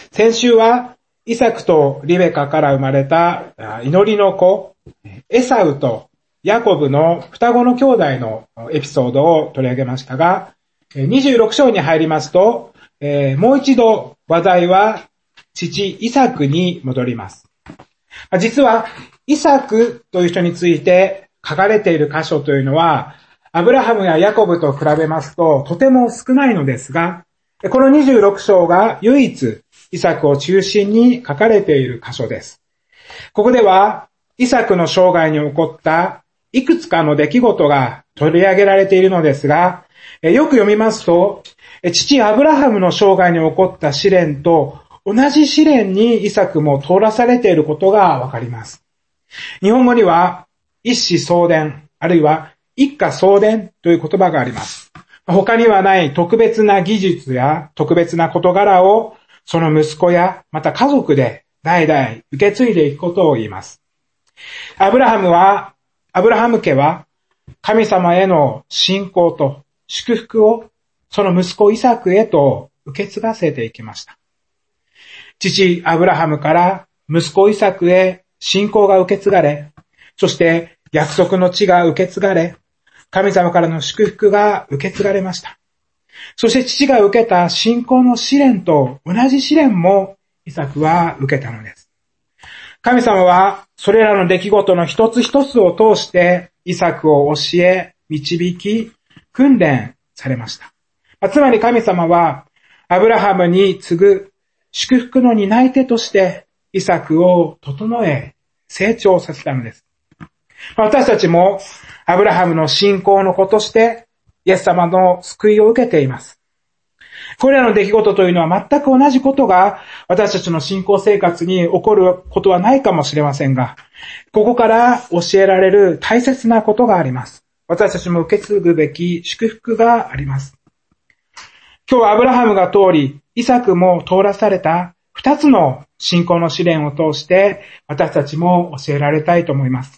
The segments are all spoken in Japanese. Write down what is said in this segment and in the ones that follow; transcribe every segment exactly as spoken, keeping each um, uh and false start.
先週はイサクとリベカから生まれた祈りの子、エサウとヤコブの双子の兄弟のエピソードを取り上げましたが、にじゅうろく章に入りますと、もう一度話題は父イサクに戻ります。実はイサクという人について書かれている箇所というのは、アブラハムやヤコブと比べますととても少ないのですが、このにじゅうろく章が唯一イサクを中心に書かれている箇所です。ここではイサクの生涯に起こったいくつかの出来事が取り上げられているのですが、よく読みますと、父アブラハムの生涯に起こった試練と同じ試練にイサクも通らされていることがわかります。日本語には一子相伝、あるいは一家相伝という言葉があります。他にはない特別な技術や特別な事柄をその息子やまた家族で代々受け継いでいくことを言います。アブラハムは、アブラハム家は神様への信仰と祝福をその息子イサクへと受け継がせていきました。父アブラハムから息子イサクへ信仰が受け継がれ、そして約束の地が受け継がれ、神様からの祝福が受け継がれました。そして父が受けた信仰の試練と同じ試練もイサクは受けたのです。神様はそれらの出来事の一つ一つを通してイサクを教え、導き、訓練されました。つまり神様はアブラハムに次ぐ祝福の担い手としてイサクを整え、成長させたのです。私たちもアブラハムの信仰の子としてイエス様の救いを受けています。これらの出来事というのは全く同じことが私たちの信仰生活に起こることはないかもしれませんが、ここから教えられる大切なことがあります。私たちも受け継ぐべき祝福があります。今日はアブラハムが通り、イサクも通らされた二つの信仰の試練を通して私たちも教えられたいと思います。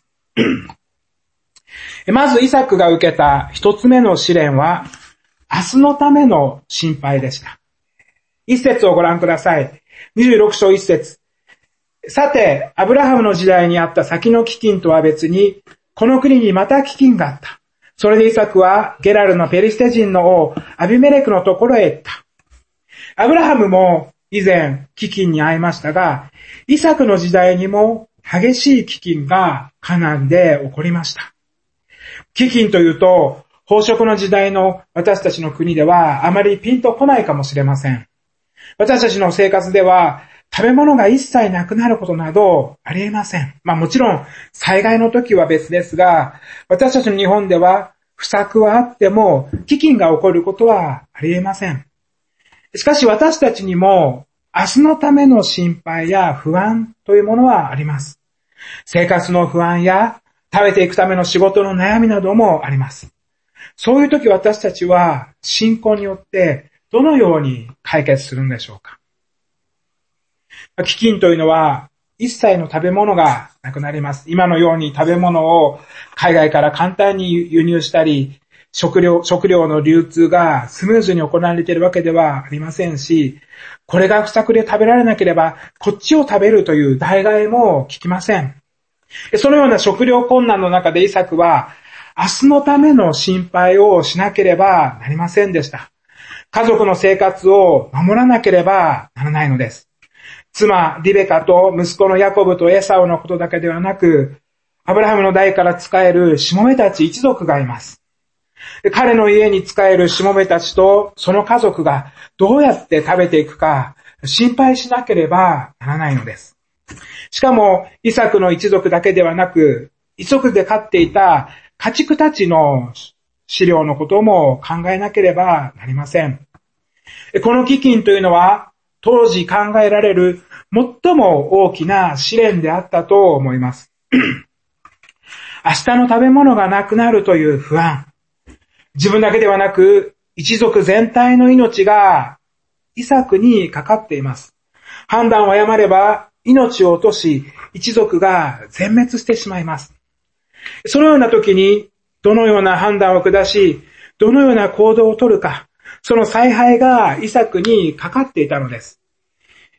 まずイサクが受けた一つ目の試練は、明日のための心配でした。一節をご覧ください。にじゅうろく章一節。さて、アブラハムの時代にあった先の飢饉とは別に、この国にまた飢饉があった。それでイサクはゲラルのペリシテ人の王、アビメレクのところへ行った。アブラハムも以前飢饉に遭いましたが、イサクの時代にも激しい飢饉がカナンで起こりました。飢饉というと、飽食の時代の私たちの国ではあまりピンとこないかもしれません。私たちの生活では食べ物が一切なくなることなどありえません。まあもちろん災害の時は別ですが、私たちの日本では不作はあっても飢饉が起こることはありえません。しかし私たちにも明日のための心配や不安というものはあります。生活の不安や食べていくための仕事の悩みなどもあります。そういう時私たちは信仰によってどのように解決するんでしょうか。飢饉というのは一切の食べ物がなくなります。今のように食べ物を海外から簡単に輸入したり、食料、食料の流通がスムーズに行われているわけではありませんし、これが不作で食べられなければこっちを食べるという代替えも聞きません。そのような食料困難の中でイサクは明日のための心配をしなければなりませんでした。家族の生活を守らなければならないのです。妻リベカと息子のヤコブとエサウのことだけではなく、アブラハムの代から仕えるしもべたち一族がいます。彼の家に仕えるしもべたちとその家族がどうやって食べていくか心配しなければならないのです。しかもイサクの一族だけではなく、一族で飼っていた家畜たちの飼料のことも考えなければなりません。この飢饉というのは当時考えられる最も大きな試練であったと思います。明日の食べ物がなくなるという不安。自分だけではなく一族全体の命がイサクにかかっています。判断を誤れば命を落とし一族が全滅してしまいます。そのような時にどのような判断を下し、どのような行動を取るか、その采配がイサクにかかっていたのです。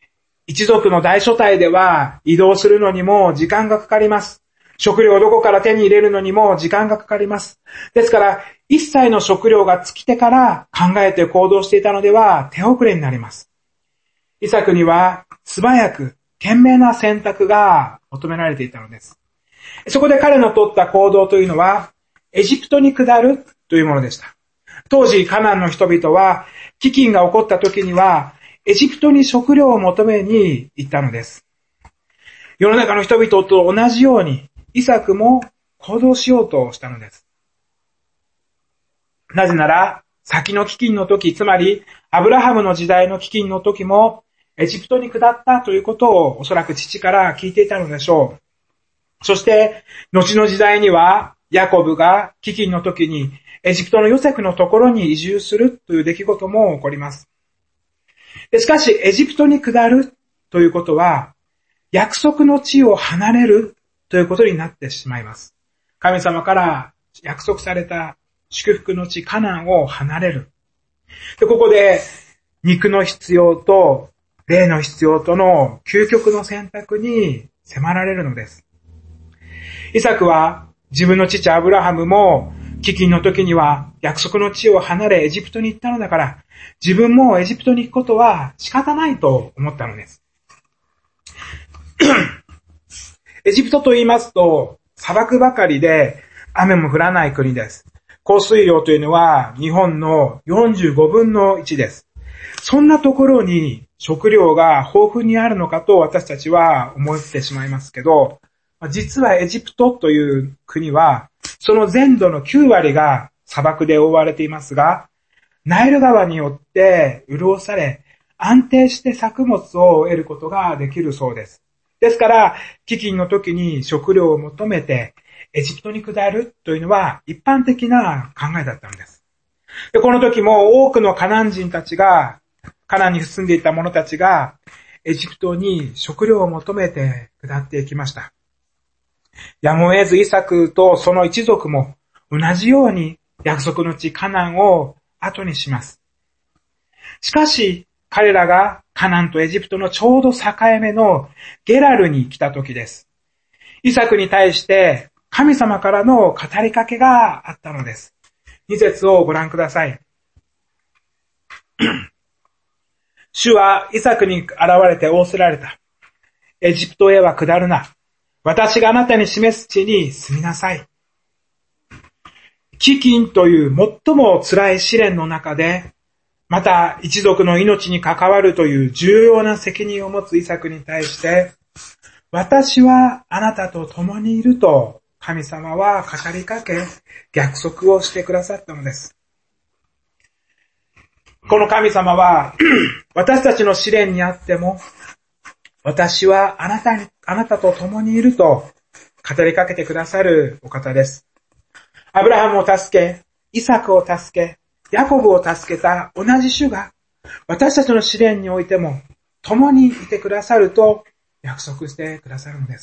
一族の大所帯では移動するのにも時間がかかります。食料をどこから手に入れるのにも時間がかかります。ですから、一切の食料が尽きてから考えて行動していたのでは手遅れになります。イサクには素早く賢明な選択が求められていたのです。そこで彼の取った行動というのは、エジプトに下るというものでした。当時、カナンの人々は、飢饉が起こった時には、エジプトに食料を求めに行ったのです。世の中の人々と同じように、イサクも行動しようとしたのです。なぜなら、先の飢饉の時、つまり、アブラハムの時代の飢饉の時も、エジプトに下ったということをおそらく父から聞いていたのでしょう。そして、後の時代には、ヤコブが飢饉の時にエジプトのヨセフのところに移住するという出来事も起こります。しかし、エジプトに下るということは、約束の地を離れるということになってしまいます。神様から約束された祝福の地、カナンを離れる。で、ここで、肉の必要と霊の必要との究極の選択に迫られるのです。イサクは、自分の父アブラハムも飢饉の時には約束の地を離れエジプトに行ったのだから、自分もエジプトに行くことは仕方ないと思ったのです。エジプトと言いますと、砂漠ばかりで雨も降らない国です。降水量というのは日本のよんじゅうごぶんのいちです。そんなところに食料が豊富にあるのかと私たちは思ってしまいますけど、実はエジプトという国は、その全土のきゅうわりが砂漠で覆われていますが、ナイル川によって潤され、安定して作物を得ることができるそうです。ですから、飢饉の時に食料を求めて、エジプトに下るというのは一般的な考えだったのです。で、この時も多くのカナン人たちが、カナンに住んでいた者たちが、エジプトに食料を求めて下っていきました。やむを得ずイサクとその一族も同じように約束の地カナンを後にします。しかし彼らがカナンとエジプトのちょうど境目のゲラルに来た時です。イサクに対して神様からの語りかけがあったのです。に節をご覧ください。主はイサクに現れて仰せられた。エジプトへは下るな。私があなたに示す地に住みなさい。飢饉という最も辛い試練の中で、また一族の命に関わるという重要な責任を持つイサクに対して、私はあなたと共にいると神様は語りかけ、約束をしてくださったのです。この神様は、私たちの試練にあっても、私はあなたに、あなたと共にいると語りかけてくださるお方です。アブラハムを助け、イサクを助け、ヤコブを助けた同じ主が私たちの試練においても共にいてくださると約束してくださるのです。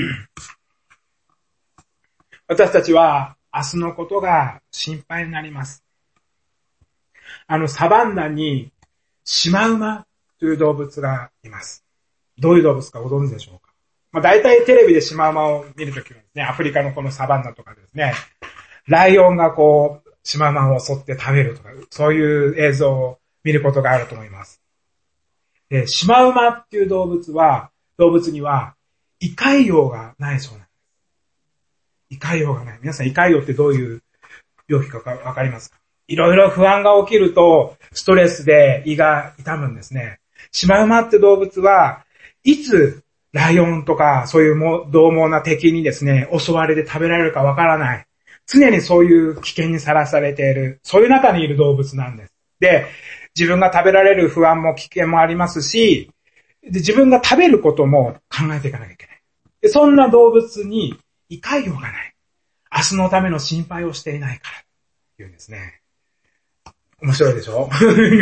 私たちは明日のことが心配になります。あのサバンナにシマウマという動物がいます。どういう動物かご存知でしょうか。まあ、大体テレビでシマウマを見るときはですね、アフリカのこのサバンナとかですね、ライオンがこう、シマウマを襲って食べるとか、そういう映像を見ることがあると思います。で、シマウマっていう動物は、動物には、胃潰瘍がないそうなんです。胃潰瘍がない。皆さん胃潰瘍ってどういう病気かわかりますか？いろいろ不安が起きると、ストレスで胃が痛むんですね。シマウマって動物は、いつライオンとかそういうも獰猛な敵にですね、襲われて食べられるかわからない。常にそういう危険にさらされている、そういう中にいる動物なんです。で、自分が食べられる不安も危険もありますし、で自分が食べることも考えていかなきゃいけない。でそんな動物に胃潰瘍がない。明日のための心配をしていないから、言うんですね。面白いでしょ？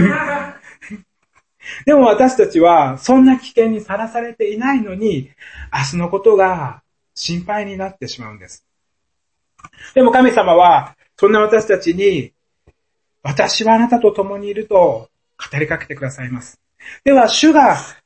でも私たちはそんな危険にさらされていないのに、明日のことが心配になってしまうんです。でも神様は、そんな私たちに、私はあなたと共にいると語りかけてくださいます。では、主が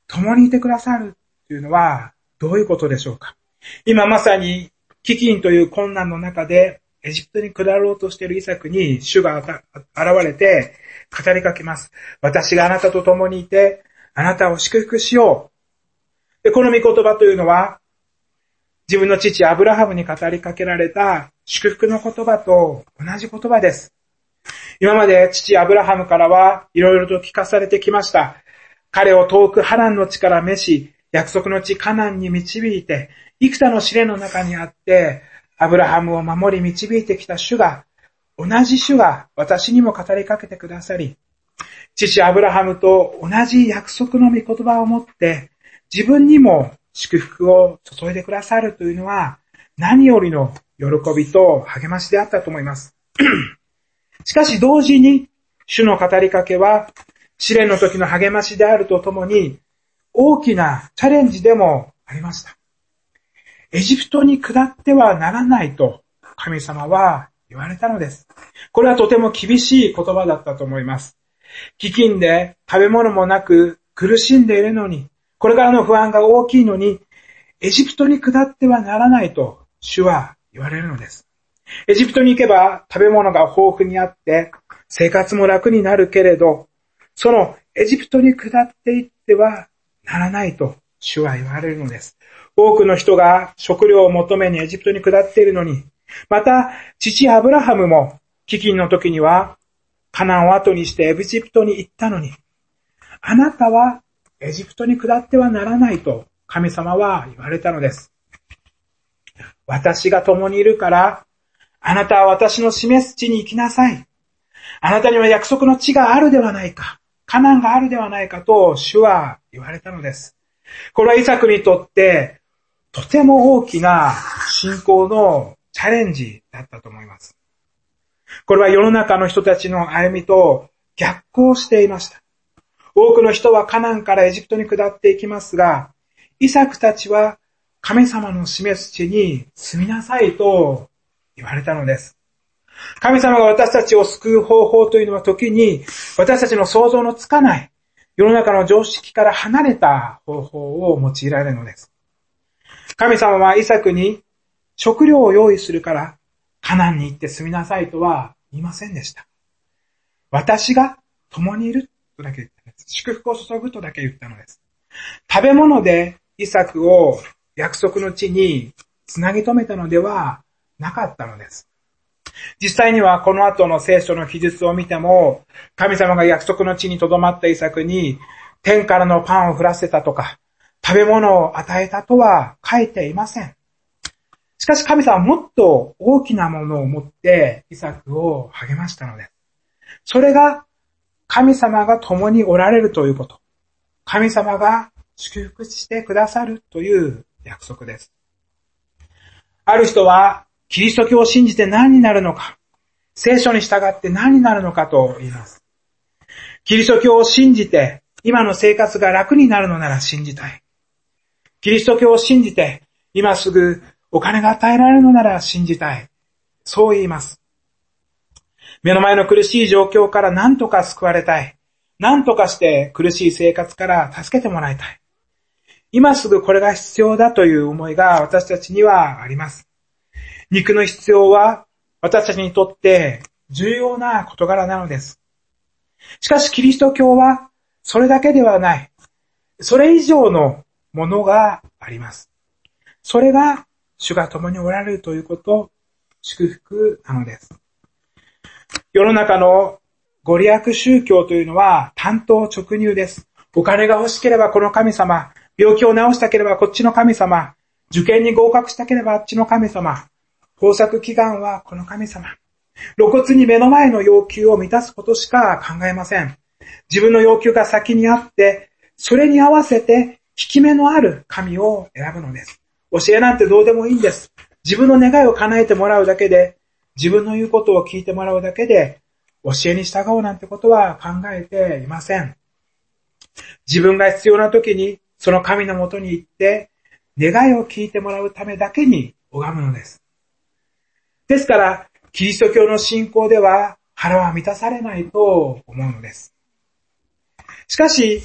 共にいてくださるというのはどういうことでしょうか。今まさに飢饉という困難の中でエジプトに下ろうとしているイサクに主が現れて語りかけます。私があなたと共にいてあなたを祝福しよう。で、この御言葉というのは自分の父アブラハムに語りかけられた祝福の言葉と同じ言葉です。今まで父アブラハムからはいろいろと聞かされてきました。彼を遠くハランの地から召し、約束の地カナンに導いて、幾多の試練の中にあって、アブラハムを守り導いてきた主が、同じ主が私にも語りかけてくださり、父アブラハムと同じ約束の御言葉を持って、自分にも祝福を注いでくださるというのは、何よりの喜びと励ましであったと思います。しかし同時に、主の語りかけは、試練の時の励ましであるとともに、大きなチャレンジでもありました。エジプトに下ってはならないと神様は言われたのです。これはとても厳しい言葉だったと思います。飢饉で食べ物もなく苦しんでいるのに、これからの不安が大きいのに、エジプトに下ってはならないと主は言われるのです。エジプトに行けば食べ物が豊富にあって生活も楽になるけれど、そのエジプトに下っていってはならないと主は言われるのです。多くの人が食料を求めにエジプトに下っているのに、また父アブラハムも飢饉の時にはカナンを後にしてエジプトに行ったのに、あなたはエジプトに下ってはならないと神様は言われたのです。私が共にいるから、あなたは私の示す地に行きなさい。あなたには約束の地があるではないか。カナンがあるではないかと主は言われたのです。これはイサクにとってとても大きな信仰のチャレンジだったと思います。これは世の中の人たちの歩みと逆行していました。多くの人はカナンからエジプトに下っていきますが、イサクたちは神様の示す地に住みなさいと言われたのです。神様が私たちを救う方法というのは時に私たちの想像のつかない世の中の常識から離れた方法を用いられるのです。神様はイサクに食料を用意するからカナンに行って住みなさいとは言いませんでした。私が共にいるとだけ言ったのです。祝福を注ぐとだけ言ったのです。食べ物でイサクを約束の地につなぎ止めたのではなかったのです。実際にはこの後の聖書の記述を見ても、神様が約束の地に留まったイサクに天からのパンを降らせたとか、食べ物を与えたとは書いていません。しかし神様はもっと大きなものを持ってイサクを励ましたのです。それが神様が共におられるということ。神様が祝福してくださるという約束です。ある人はキリスト教を信じて何になるのか、聖書に従って何になるのかと言います。キリスト教を信じて今の生活が楽になるのなら信じたい。キリスト教を信じて今すぐお金が与えられるのなら信じたい。そう言います。目の前の苦しい状況から何とか救われたい。何とかして苦しい生活から助けてもらいたい。今すぐこれが必要だという思いが私たちにはあります。肉の必要は私たちにとって重要な事柄なのです。しかしキリスト教はそれだけではない。それ以上のものがあります。それが主が共におられるということ、祝福なのです。世の中のご利益宗教というのは単刀直入です。お金が欲しければこの神様、病気を治したければこっちの神様、受験に合格したければあっちの神様、豊作祈願はこの神様。露骨に目の前の要求を満たすことしか考えません。自分の要求が先にあって、それに合わせて効き目のある神を選ぶのです。教えなんてどうでもいいんです。自分の願いを叶えてもらうだけで、自分の言うことを聞いてもらうだけで、教えに従おうなんてことは考えていません。自分が必要な時にその神のもとに行って、願いを聞いてもらうためだけに拝むのです。ですから、キリスト教の信仰では腹は満たされないと思うのです。しかし、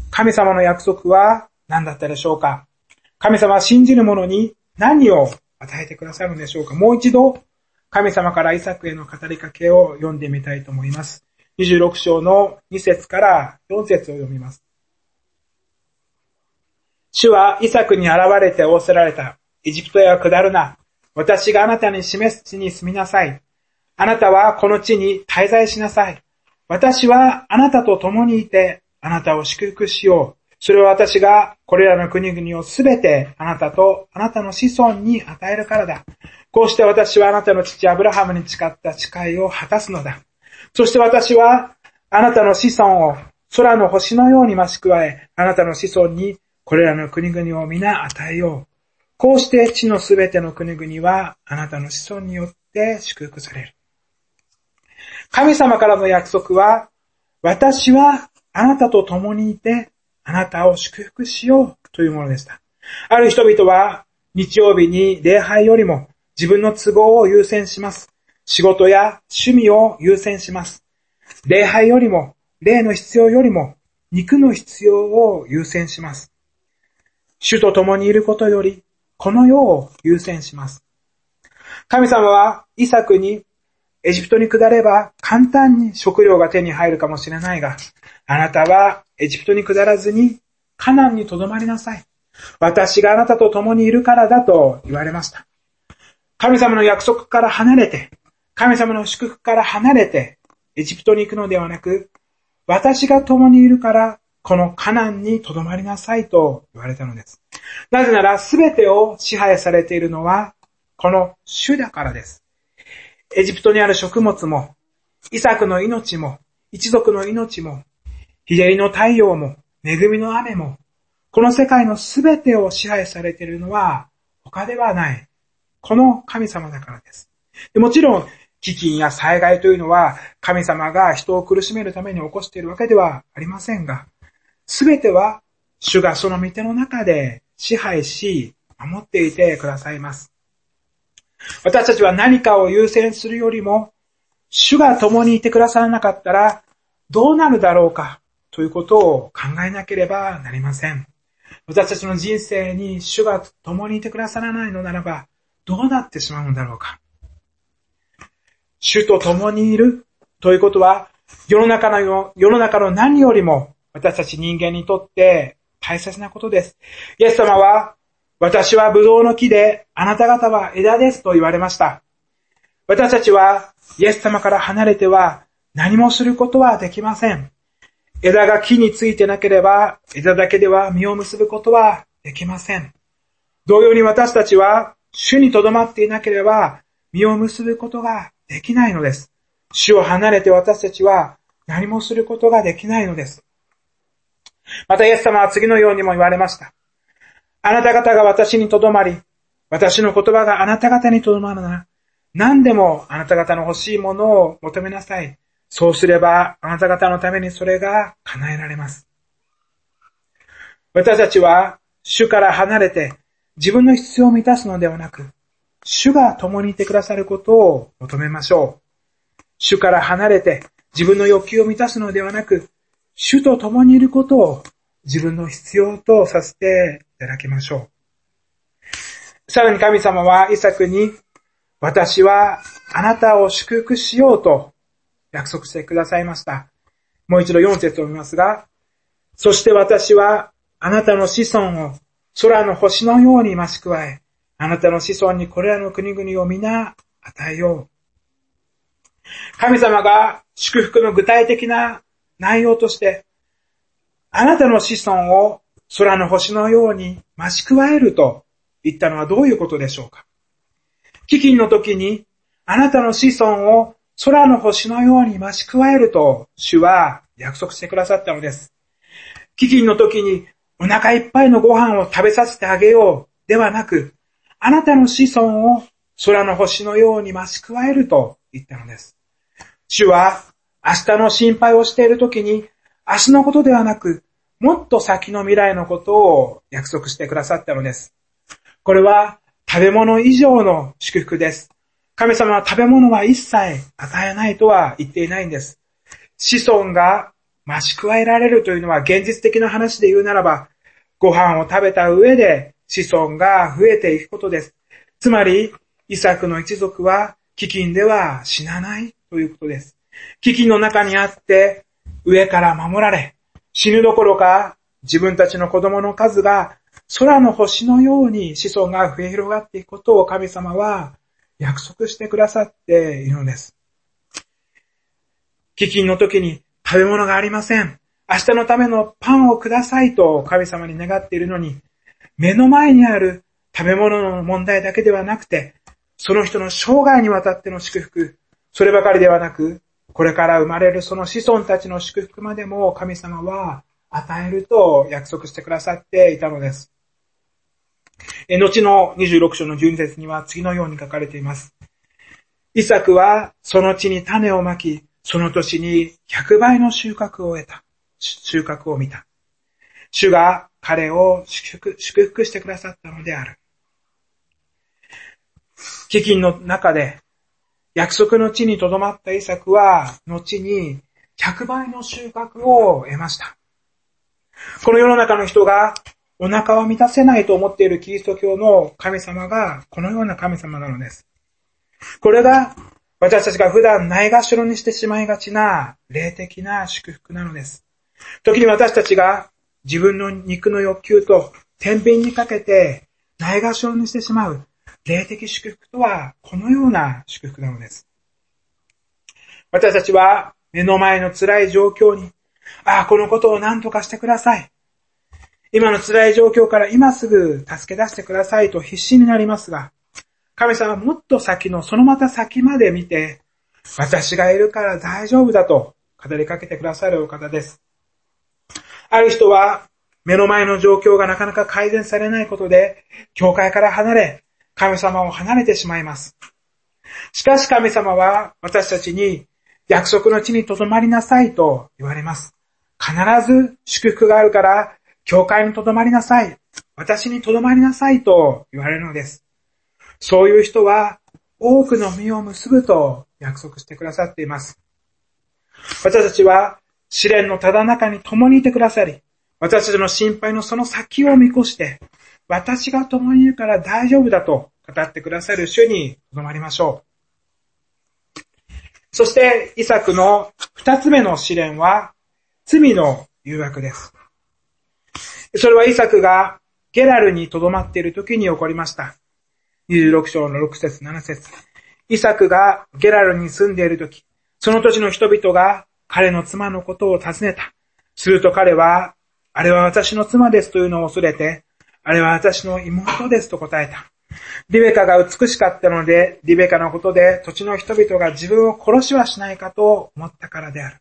神様の約束は何だったでしょうか？神様は信じる者に何を与えてくださるのでしょうか？もう一度、神様からイサクへの語りかけを読んでみたいと思います。にじゅうろく章のに節からよん節を読みます。主はイサクに現れて仰せられた。エジプトへは下るな。私があなたに示す地に住みなさい。あなたはこの地に滞在しなさい。私はあなたと共にいて、あなたを祝福しよう。それは私がこれらの国々をすべてあなたとあなたの子孫に与えるからだ。こうして私はあなたの父アブラハムに誓った誓いを果たすのだ。そして私はあなたの子孫を空の星のように増し加え、あなたの子孫にこれらの国々を皆与えよう。こうして地のすべての国々はあなたの子孫によって祝福される。神様からの約束は、私はあなたと共にいて、あなたを祝福しようというものでした。ある人々は日曜日に礼拝よりも自分の都合を優先します。仕事や趣味を優先します。礼拝よりも、霊の必要よりも肉の必要を優先します。主と共にいることより、この世を優先します。神様はイサクにエジプトに下れば簡単に食料が手に入るかもしれないが、あなたはエジプトに下らずにカナンに留まりなさい。私があなたと共にいるからだと言われました。神様の約束から離れて、神様の祝福から離れてエジプトに行くのではなく、私が共にいるからこのカナンに留まりなさいと言われたのです。なぜなら全てを支配されているのはこの主だからです。エジプトにある食物も、イサクの命も、一族の命も、日照りの太陽も、恵みの雨も、この世界の全てを支配されているのは他ではない。この神様だからです。でもちろん、飢饉や災害というのは神様が人を苦しめるために起こしているわけではありませんが、全ては主がその御手の中で支配し、守っていてくださいます。私たちは何かを優先するよりも、主が共にいてくださらなかったらどうなるだろうかということを考えなければなりません。私たちの人生に主が共にいてくださらないのならばどうなってしまうのだろうか。主と共にいるということは世の中の、世の中の何よりも私たち人間にとって大切なことです。イエス様は私はブドウの木で、あなた方は枝ですと言われました。私たちはイエス様から離れては何もすることはできません。枝が木についてなければ、枝だけでは実を結ぶことはできません。同様に私たちは主にとどまっていなければ実を結ぶことができないのです。主を離れて私たちは何もすることができないのです。またイエス様は次のようにも言われました。あなた方が私にとどまり、私の言葉があなた方にとどまるなら、何でもあなた方の欲しいものを求めなさい。そうすればあなた方のためにそれが叶えられます。私たちは主から離れて自分の必要を満たすのではなく、主が共にいてくださることを求めましょう。主から離れて自分の欲求を満たすのではなく、主と共にいることを自分の必要とさせていただきましょう。さらに神様はイサクに、私はあなたを祝福しようと約束してくださいました。もう一度よん節を見ますが、そして私はあなたの子孫を空の星のように増し加え、あなたの子孫にこれらの国々を皆与えよう。神様が祝福の具体的な内容として、あなたの子孫を空の星のように増し加えると言ったのはどういうことでしょうか。飢饉の時にあなたの子孫を空の星のように増し加えると主は約束してくださったのです。飢饉の時にお腹いっぱいのご飯を食べさせてあげようではなく、あなたの子孫を空の星のように増し加えると言ったのです。主は明日の心配をしている時に明日のことではなく、もっと先の未来のことを約束してくださったのです。これは食べ物以上の祝福です。神様は食べ物は一切与えないとは言っていないんです。子孫が増し加えられるというのは現実的な話で言うならば、ご飯を食べた上で子孫が増えていくことです。つまり、イサクの一族は飢饉では死なないということです。飢饉の中にあって上から守られ、死ぬどころか自分たちの子供の数が空の星のように子孫が増え広がっていくことを神様は約束してくださっているのです。飢饉の時に食べ物がありません。明日のためのパンをくださいと神様に願っているのに、目の前にある食べ物の問題だけではなくて、その人の生涯にわたっての祝福、そればかりではなく、これから生まれるその子孫たちの祝福までも神様は与えると約束してくださっていたのです。後のにじゅうろく章のじゅうに節には次のように書かれています。イサクはその地に種をまき、その年にひゃくばいの収穫を得た。収穫を見た。主が彼を祝福、祝福してくださったのである。飢饉の中で約束の地に留まったイサクは、後にひゃくばいの収穫を得ました。この世の中の人がお腹を満たせないと思っているキリスト教の神様がこのような神様なのです。これが私たちが普段ないがしろにしてしまいがちな霊的な祝福なのです。時に私たちが自分の肉の欲求と天秤にかけてないがしろにしてしまう霊的祝福とはこのような祝福なのです。私たちは目の前の辛い状況に、ああ、このことを何とかしてください。今の辛い状況から今すぐ助け出してくださいと必死になりますが、神様はもっと先のそのまた先まで見て、私がいるから大丈夫だと語りかけてくださるお方です。ある人は目の前の状況がなかなか改善されないことで、教会から離れ、神様を離れてしまいます。しかし神様は私たちに約束の地に留まりなさいと言われます。必ず祝福があるから教会に留まりなさい。私に留まりなさいと言われるのです。そういう人は多くの実を結ぶと約束してくださっています。私たちは試練のただ中に共にいてくださり、私たちの心配のその先を見越して、私が共にいるから大丈夫だと語ってくださる主に留まりましょう。そしてイサクの二つ目の試練は罪の誘惑です。それはイサクがゲラルに留まっている時に起こりました。にじゅうろく章のろく節なな節。イサクがゲラルに住んでいる時、その土地の人々が彼の妻のことを尋ねた。すると彼は、あれは私の妻ですというのを恐れて、あれは私の妹ですと答えた。リベカが美しかったので、リベカのことで土地の人々が自分を殺しはしないかと思ったからである。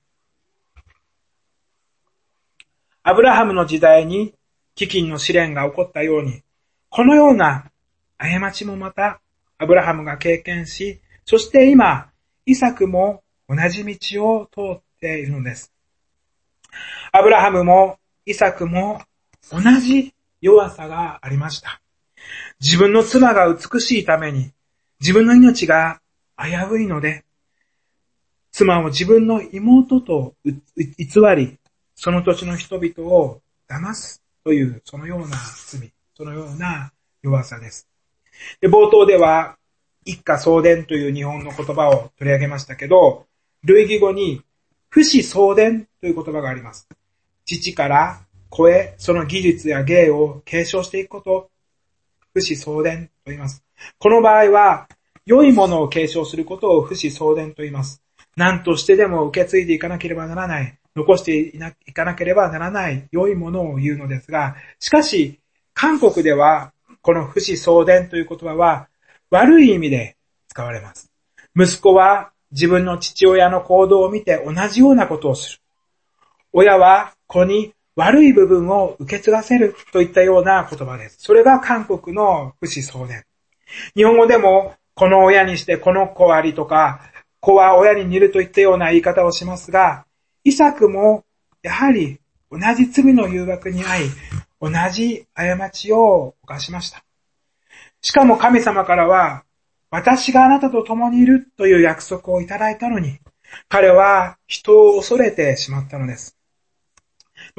アブラハムの時代に飢饉の試練が起こったように、このような過ちもまたアブラハムが経験し、そして今、イサクも同じ道を通っているのです。アブラハムもイサクも同じ弱さがありました。自分の妻が美しいために、自分の命が危ういので、妻を自分の妹と偽り、その土地の人々を騙すという、そのような罪、そのような弱さです。で、冒頭では、一家相伝という日本の言葉を取り上げましたけど、類義語に、父子相伝という言葉があります。父から子へその技術や芸を継承していくこと、父子相伝と言います。この場合は、良いものを継承することを父子相伝と言います。何としてでも受け継いでいかなければならない、残していかなければならない良いものを言うのですが、しかし、韓国では、この父子相伝という言葉は、悪い意味で使われます。息子は自分の父親の行動を見て同じようなことをする。親は子に悪い部分を受け継がせるといったような言葉です。それが韓国の父子相伝。日本語でも、この親にしてこの子ありとか、子は親に似るといったような言い方をしますが、イサクもやはり同じ罪の誘惑に遭い、同じ過ちを犯しました。しかも神様からは、私があなたと共にいるという約束をいただいたのに、彼は人を恐れてしまったのです。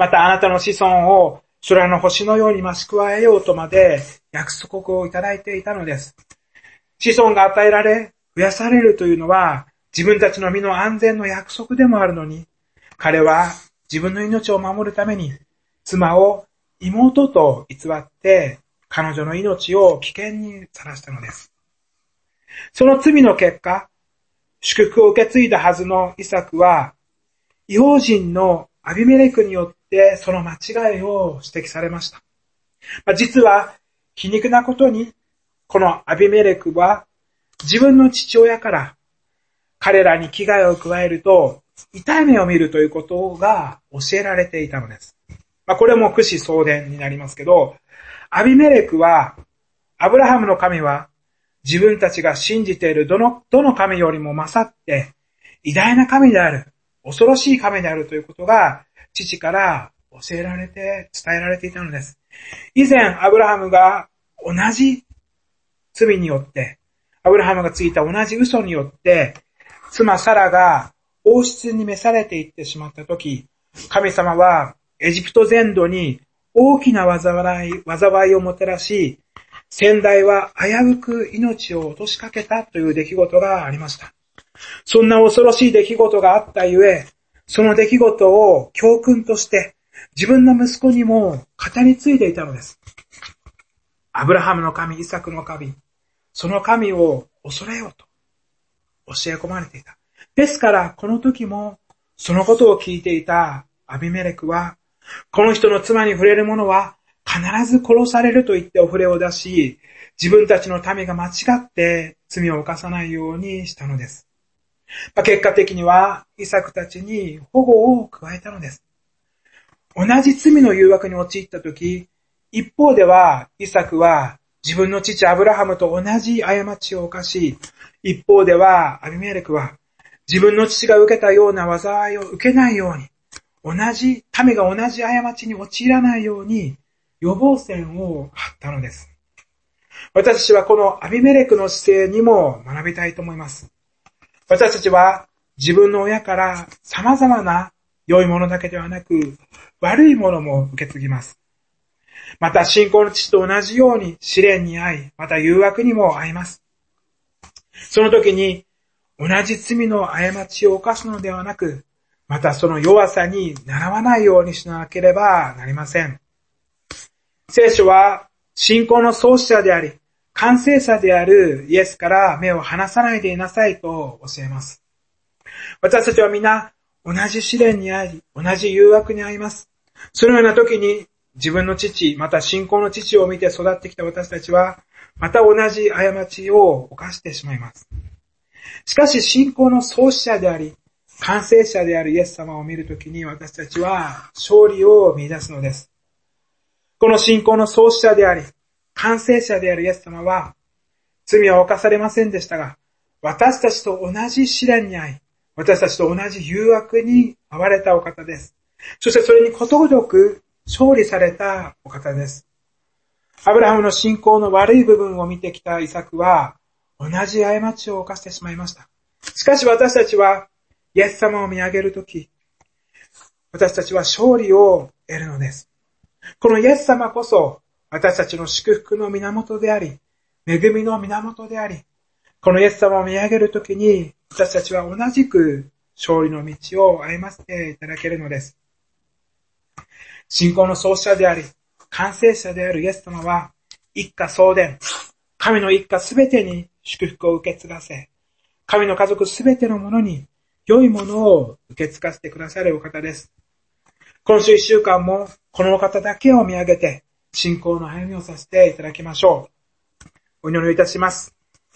またあなたの子孫を空の星のように増し加えようとまで約束をいただいていたのです。子孫が与えられ、増やされるというのは自分たちの身の安全の約束でもあるのに、彼は自分の命を守るために妻を妹と偽って彼女の命を危険にさらしたのです。その罪の結果、祝福を受け継いだはずのイサクは、異邦人のアビメレクによってその間違いを指摘されました。まあ、実は皮肉なことに、このアビメレクは自分の父親から彼らに危害を加えると痛い目を見るということが教えられていたのです。まあ、これも苦思相伝になりますけど、アビメレクは、アブラハムの神は自分たちが信じているどの、どの神よりも勝って偉大な神である、恐ろしい神であるということが父から教えられて、伝えられていたのです。以前、アブラハムが同じ罪によって、アブラハムがついた同じ嘘によって、妻サラが王室に召されていってしまったとき、神様はエジプト全土に大きな災い、災いをもたらし、先代は危うく命を落としかけたという出来事がありました。そんな恐ろしい出来事があったゆえ、その出来事を教訓として自分の息子にも語り継いでいたのです。アブラハムの神、イサクの神、その神を恐れようと教え込まれていた。ですからこの時もそのことを聞いていたアビメレクは、この人の妻に触れる者は必ず殺されると言ってお触れを出し、自分たちの民が間違って罪を犯さないようにしたのです。まあ、結果的にはイサクたちに保護を加えたのです。同じ罪の誘惑に陥ったとき、一方ではイサクは自分の父アブラハムと同じ過ちを犯し、一方ではアビメレクは自分の父が受けたような災いを受けないように、同じ、民が同じ過ちに陥らないように予防線を張ったのです。私たちはこのアビメレクの姿勢にも学びたいと思います。私たちは自分の親から様々な良いものだけではなく悪いものも受け継ぎます。また信仰の父と同じように試練に遭い、また誘惑にも遭います。その時に同じ罪の過ちを犯すのではなく、またその弱さに習わないようにしなければなりません。聖書は信仰の創始者であり、完成者であるイエスから目を離さないでいなさいと教えます。私たちは皆同じ試練に遭い、同じ誘惑に遭います。そのような時に自分の父、また信仰の父を見て育ってきた私たちは、また同じ過ちを犯してしまいます。しかし信仰の創始者であり、完成者であるイエス様を見るときに私たちは勝利を見出すのです。この信仰の創始者であり、完成者であるイエス様は、罪は犯されませんでしたが、私たちと同じ試練に遭い、私たちと同じ誘惑に遭われたお方です。そしてそれにことごとく勝利されたお方です。アブラハムの信仰の悪い部分を見てきたイサクは、同じ過ちを犯してしまいました。しかし私たちは、イエス様を見上げるとき、私たちは勝利を得るのです。このイエス様こそ、私たちの祝福の源であり、恵みの源であり、このイエス様を見上げるときに、私たちは同じく勝利の道を歩ませていただけるのです。信仰の創始者であり、完成者であるイエス様は、一家相伝、神の一家すべてに祝福を受け継がせ、神の家族すべてのものに良いものを受け継がせてくださるお方です。今週一週間もこのお方だけを見上げて信仰の歩みをさせていただきましょう。お祈りをいたします。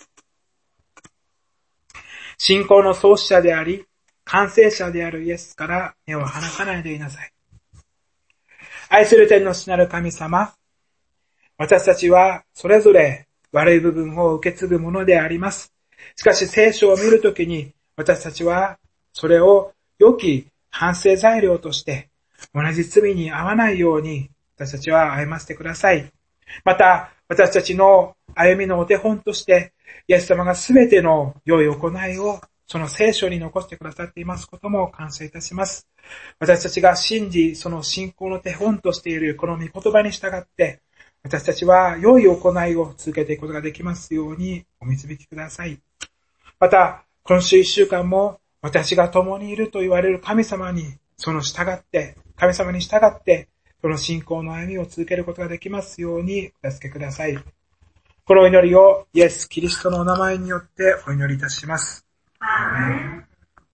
信仰の創始者であり、完成者であるイエスから目を離さないでいなさい。愛する天の父なる神様、私たちはそれぞれ悪い部分を受け継ぐものであります。しかし聖書を見るときに私たちはそれを良き反省材料として同じ罪に遭わないように私たちは歩ませてください。また私たちの歩みのお手本としてイエス様がすべての良い行いをその聖書に残してくださっていますことも感謝いたします。私たちが信じ、その信仰の手本としているこの御言葉に従って、私たちは良い行いを続けていくことができますようにお導きください。また、今週一週間も私が共にいると言われる神様に、その従って、神様に従って、その信仰の歩みを続けることができますようにお助けください。この祈りをイエス・キリストのお名前によってお祈りいたします。アーメン。